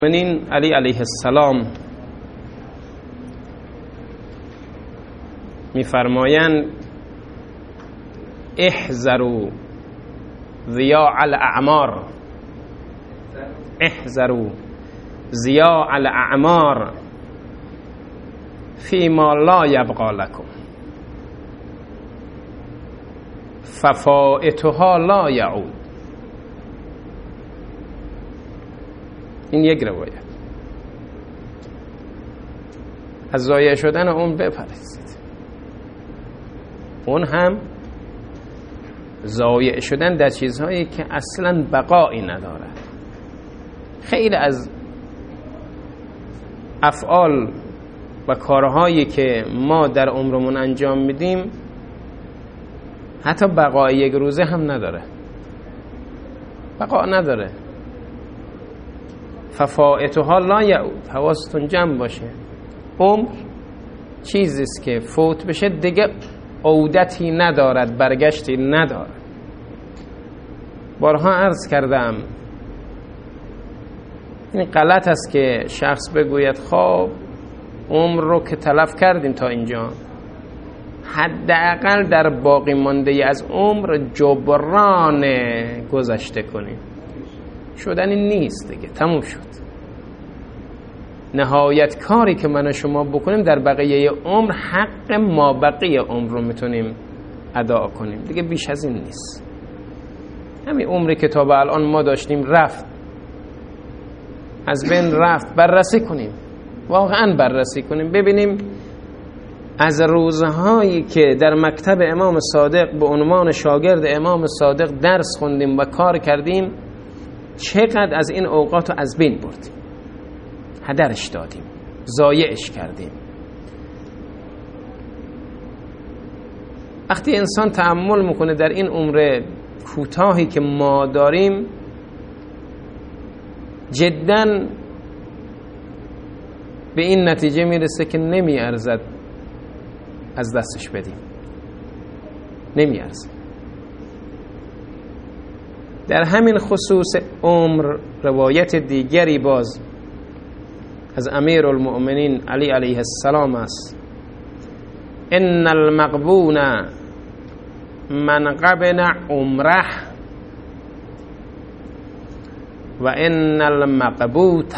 المؤمنین علی علیه السلام می‌فرمایند احذروا ضیاع الاعمار، احذروا ضیاع الاعمار فیما لا یبقی لکم ففائتها لا یعود. این یک روایت. از ضایع شدن اون بپرهیزید. اون هم ضایع شدن در چیزهایی که اصلا بقایی ندارد. خیلی از افعال و کارهایی که ما در عمرمون انجام میدیم حتی بقای یک روزه هم نداره، بقا نداره. ففائتها لا یعود. حواستون جمع باشه، عمر چیزیست که فوت بشه دیگه عودتی ندارد، برگشتی ندارد. بارها عرض کردم این غلط است که شخص بگوید خب عمر رو که تلف کردیم تا اینجا، حداقل در باقی مانده از عمر جبران گذشته کنیم. شدنی نیست دیگه، تموم شد. نهایت کاری که من و شما بکنیم در بقیه عمر حق ما بقیه عمر رو میتونیم ادا کنیم دیگه، بیش از این نیست. همین عمری که تا به الان ما داشتیم رفت، از بین رفت، بررسی کنیم، واقعا بررسی کنیم، ببینیم از روزهایی که در مکتب امام صادق به عنوان شاگرد امام صادق درس خوندیم و کار کردیم چقدر از این اوقات رو از بین بردیم، هدرش دادیم، ضایعش کردیم. وقتی انسان تأمل میکنه در این عمر کوتاهی که ما داریم، جداً به این نتیجه میرسه که نمیارزد از دستش بدیم، نمیارزد. در همین خصوص عمر روایت دیگری باز از امیر المؤمنین علی علیه السلام است: ان المغبون من غبن عمره و ان المقبوت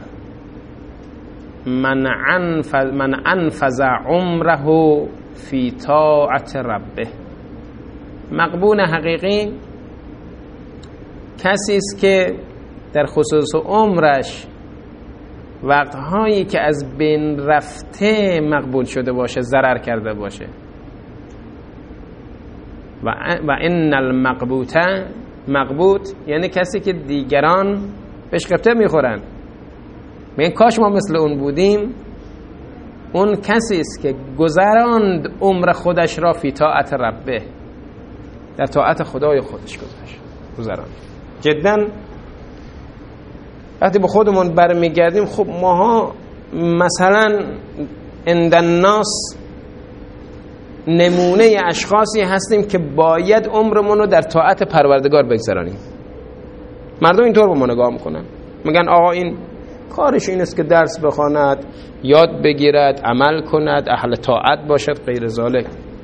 من انفذ عمره فی طاعت ربه. مغبون حقیقی کسی است که در خصوص عمرش وقتهایی که از بین رفته مقبول شده باشه، ضرر کرده باشه. و ان المقبوت، مقبوت یعنی کسی که دیگران بهش قبطه میخورن، میگن کاش ما مثل اون بودیم. اون کسی است که گذراند عمر خودش را فی طاعت ربه، در طاعت خدای خودش گذراند. جدا وقتی به خودمون برمیگردیم، خب ماها مثلا عند الناس نمونه اشخاصی هستیم که باید عمرمون رو در طاعت پروردگار بگذرانیم. مردم اینطور به ما نگاه میکنن، میگن آقا این کارش این است که درس بخواند، یاد بگیرد، عمل کند، اهل طاعت باشد، غیر ذالک.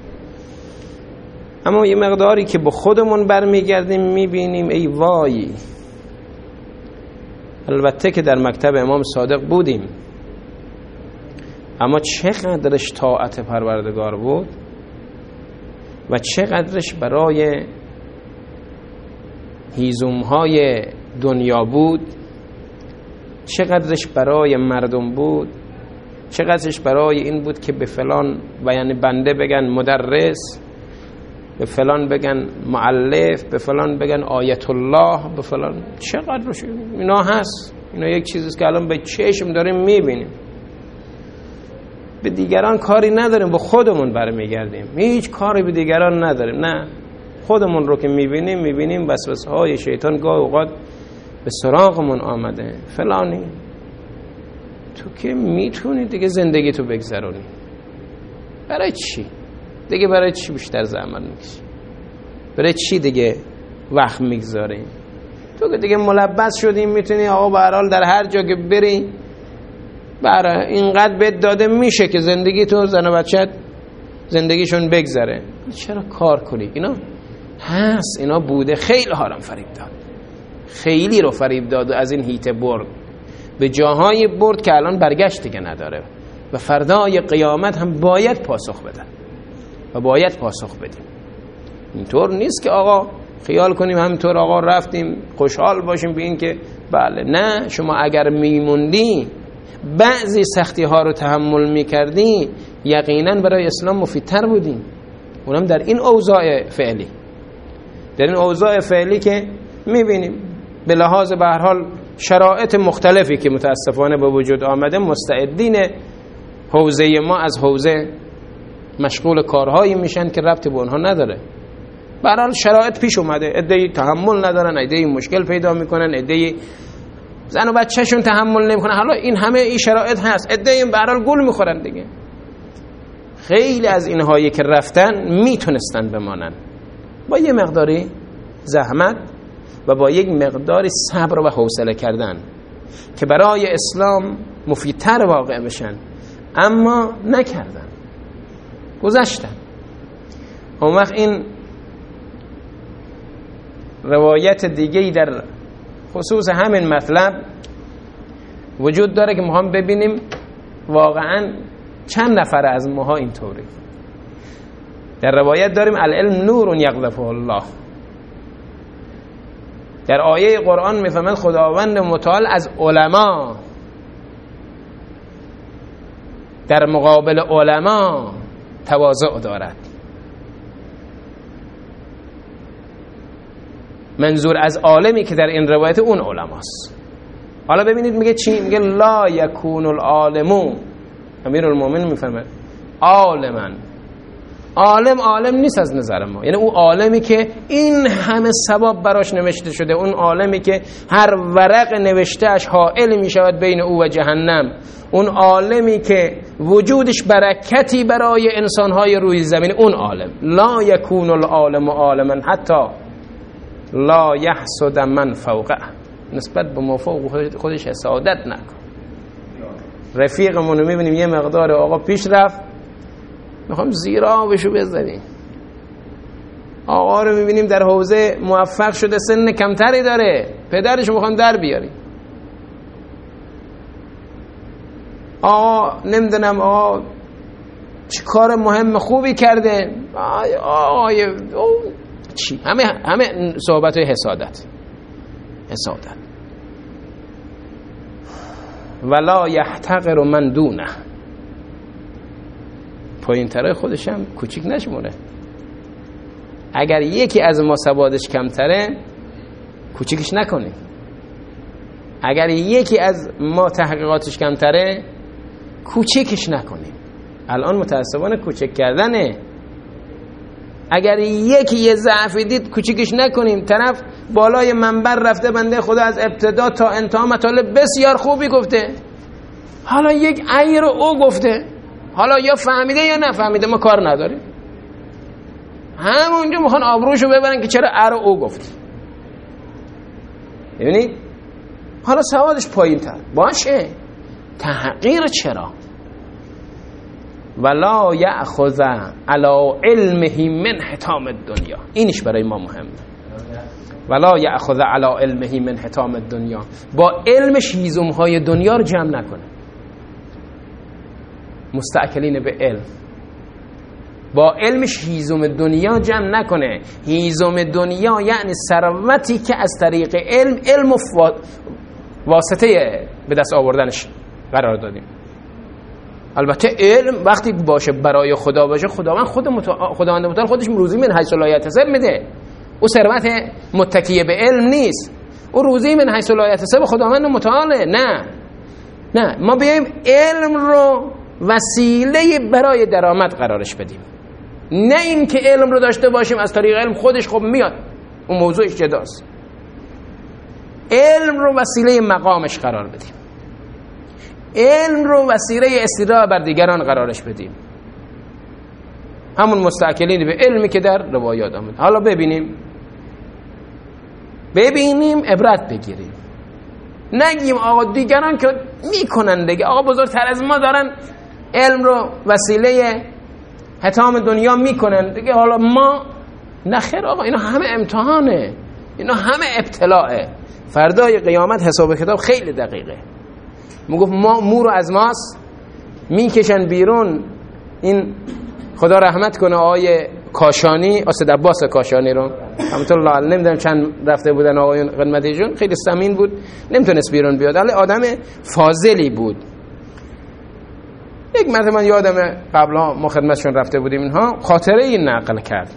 اما یه مقداری که به خودمون برمیگردیم میبینیم ای وای، البته که در مکتب امام صادق بودیم، اما چقدرش طاعت پروردگار بود و چقدرش برای هیزمهای دنیا بود، چقدرش برای مردم بود، چقدرش برای این بود که به فلان و یعنی بنده بگن مدرس، به فلان بگن معلف، به فلان بگن آیت الله، به فلان. چقدرش اینا هست. اینا یک چیزیست که الان به چشم داریم میبینیم. به دیگران کاری نداریم، به خودمون برمیگردیم، هیچ کاری به دیگران نداریم. نه، خودمون رو که میبینیم وسوسه های شیطان گاه اوقات به سراغمون آمده. فلانی تو که میتونی دیگه زندگی تو بگذرونی، برای چی دیگه؟ برای چی بیشتر زحمت میکشی؟ برای چی دیگه وقت میگذاریم؟ تو که دیگه ملبس شدی میتونی آقا به هر حال در هر جا که بری برای اینقدر بهت داده میشه که زندگی تو زن و بچت زندگیشون بگذره، چرا کار کنی؟ اینا هست، اینا بوده، خیلی هارم فریب داد، خیلی رو فریب داد و از این هیته برد به جاهای برد که الان برگشت دیگه نداره و فردای قیامت هم باید پاسخ بدن و باید پاسخ بدیم. اینطور نیست که آقا خیال کنیم همینطور آقا رفتیم خوشحال باشیم به این که بله، نه، شما اگر میموندی بعضی سختی ها رو تحمل میکردی یقینا برای اسلام مفیدتر بودیم، اونم در این اوضاع فعلی، در این اوضاع فعلی که میبینیم به لحاظ به هر حال شرایط مختلفی که متاسفانه به وجود آمده مستعدین حوزه ما از حوزه مشغول کارهایی میشن که ربطی به اونها نداره. به هر حال شرایط پیش اومده، عده‌ای تحمل ندارن، عده‌ای مشکل پیدا میکنن، عده‌ای زن و بچه‌شون تحمل نمیکنن. حالا این همه این شرایط هست، عده‌ای به هر حال گول میخورن دیگه. خیلی از اینهایی که رفتن میتونستن بمانن با یه مقداری زحمت و با یک مقداری صبر و حوصله کردن که برای اسلام مفیدتر واقع بشن، اما نکردن، گذشتن. اون وقت این روایت دیگه‌ای در خصوص همین مطلب وجود داره که ما هم ببینیم واقعا چند نفر از ماها اینطوری. در روایت داریم العلم نور یقذفه الله. در آیه قرآن میفهمد خداوند متعال از علما در مقابل علما تواضع دارد. منظور از عالمی که در این روایت اون علماست. حالا ببینید میگه چی؟ میگه لا یکون العالمو، امیرالمومنین میفهمد عالما، عالم نیست از نظر ما، یعنی اون عالمی که این همه ثواب براش نوشته شده، اون عالمی که هر ورق نوشتهش حائل میشود بین او و جهنم، اون عالمی که وجودش برکتی برای انسانهای روی زمین، اون عالم. لا یکون العالم عالما حتی لا یحسد من فوقه، نسبت به ما فوق خودش حسادت نکن. رفیقمون رو میبینیم یه مقدار آقا پیش رفت، میخوام زیر آبشو بزنیم. آقا رو میبینیم در حوزه موفق شده، سن کمتری داره، پدرشو میخوام در بیاریم. آقا نمیدونم آقا چه کار مهم خوبی کرده، چی؟ همه صحبت های حسادت. ولا یحتقر من دونه، پایین تره خودشم کوچیک نشمونه. اگر یکی از ما سوادش کمتره کوچیکش نکنیم، اگر یکی از ما تحقیقاتش کمتره کوچیکش نکنیم. الان متاسفانه کوچک کردنه. اگر یکی یه ضعفی دید کوچیکش نکنیم. طرف بالای منبر رفته، بنده خدا از ابتدا تا انتها مطالب بسیار خوبی گفته، حالا یک عیب رو او گفته، حالا یا فهمیده یا نفهمیده، ما کار نداریم. همونجا میخوان آبروشو ببرن که چرا ار او گفت. ببینید حالا سوادش پایین تر باشه، تحقیر چرا؟ ولا یأخذ علی علمه من حطام الدنیا، اینش برای ما مهمه. ولا یأخذ علی علمه من حطام الدنیا، با علمش هیزمهای دنیا رو جمع نکنه. مستأکلین به علم، با علمش هیزم دنیا جمع نکنه. هیزم دنیا یعنی ثروتی که از طریق علم واسطه به دست آوردنش قرار دادیم. البته علم وقتی باشه برای خدا باشه، خداوند متعال خودش روزی من حیث لا یحتسب میده. او ثروت متکیه به علم نیست، او روزی من حیث لا یحتسب خداوند متعاله. نه ما بیایم علم رو وسیله برای درآمد قرارش بدیم، نه این که علم رو داشته باشیم از طریق علم خودش خب میاد، اون موضوعش جداست. علم رو وسیله مقامش قرار بدیم، علم رو وسیله استدلال بر دیگران قرارش بدیم، همون مستأکلین به علمی که در روایات آمده. حالا ببینیم ببینیم عبرت بگیریم، نگیم آقا دیگران که میکنن دیگه، آقا بزرگتر از ما دارن علم رو وسیله حطام دنیا میکنن دیگه، حالا ما نخیر آقا، اینا همه امتحانه، اینا همه ابتلاعه، فردای قیامت حساب کتاب خیلی دقیقه. میگفت ما مو رو از ماست میکشن بیرون. این خدا رحمت کنه آقای کاشانی، اسد عباس کاشانی رو رحمت الله علیه، نمیدونم چند رفته بودن آقایون خدمتیشون، خیلی سمین بود، نمیتونست بیرون بیاد، ولی آدم فاضلی بود. یک مرتبه من یادم قبلا ما خدمتشون رفته بودیم، اینها خاطره این نقل کرد،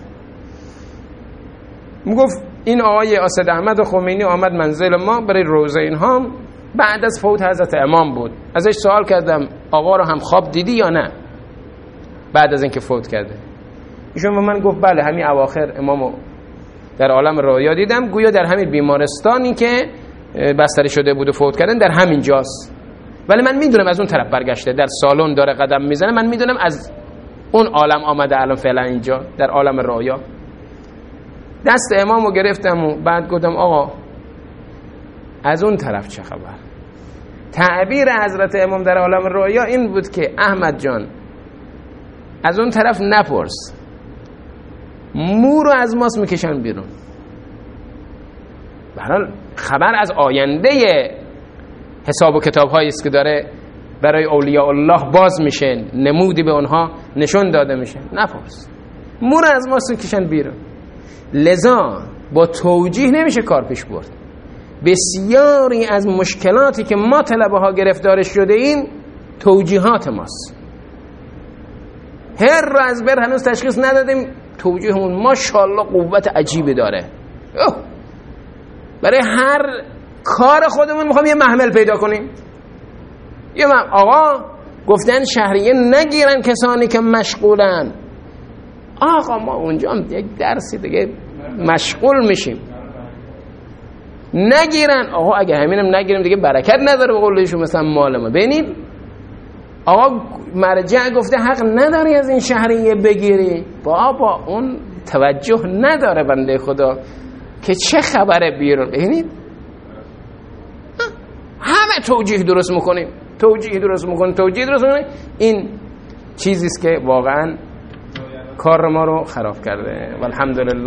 میگفت این آقای اسد احمد خمینی آمد منزل ما برای روزه اینها، بعد از فوت حضرت امام بود. ازش سوال کردم آقا رو هم خواب دیدی یا نه بعد از اینکه فوت کرده؟ ایشون به من گفت بله، همین اواخر امامو در عالم رؤیا دیدم، گویا در همین بیمارستانی که بستری شده بود و فوت کردن در همین جاست، ولی من میدونم از اون طرف برگشته، در سالن داره قدم میزنه، من میدونم از اون عالم آمده الان فعلا اینجا در عالم رؤیا. دست امامو گرفتم و بعد گفتم آقا از اون طرف چه خبر؟ تعبیر حضرت امام در عالم رؤیا این بود که احمد جان از اون طرف نپرس، مو رو از ماست میکشن بیرون. برحال خبر از آینده حساب و کتاب هایی است که داره برای اولیاء الله باز میشه، نمودی به اونها نشون داده میشه، نپرس، مو رو از ماست میکشن بیرون. لذا با توجیه نمیشه کار پیش برد. بسیاری از مشکلاتی که ما طلبه ها گرفتار شده این توجیهات ماست. هر رو از بر هنوز تشخیص ندادیم، توجیهمون ماشاءالله قوت عجیبی داره. برای هر کار خودمون میخوام یه محمل پیدا کنیم. آقا گفتن شهریه نگیرن کسانی که مشغولن. آقا ما اونجا هم یک درسی دیگه مشغول میشیم، نگیرن. آقا اگه همینم نگیریم دیگه برکت نداره به قولشون، مثلا مال ما. ببینید آقا مرجع گفته حق نداری از این شهریه بگیری، بابا اون توجه نداره بنده خدا که چه خبره بیرون. ببینید همه توجیه درست میکنیم، این چیزیست که واقعا کار ما رو خراب کرده. والحمدلله.